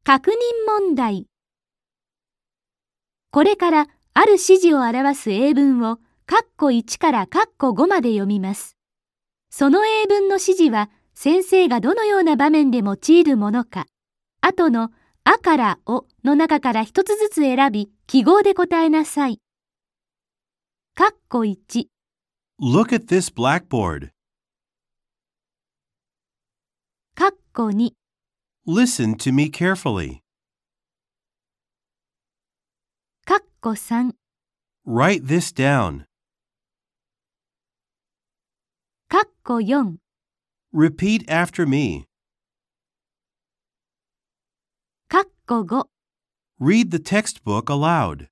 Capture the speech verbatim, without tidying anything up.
確認問題。これからある指示を表す英文を括弧いちから括弧ごまで読みます。その英文の指示は先生がどのような場面で用いるものか、後のあからおの中から一つずつ選び、記号で答えなさい。括弧いち。 Look at this blackboard. 括弧に。 Listen to me carefully. 括弧さん。 Write this down. 括弧よん。 Repeat after me. 括弧ご。 Read the textbook aloud.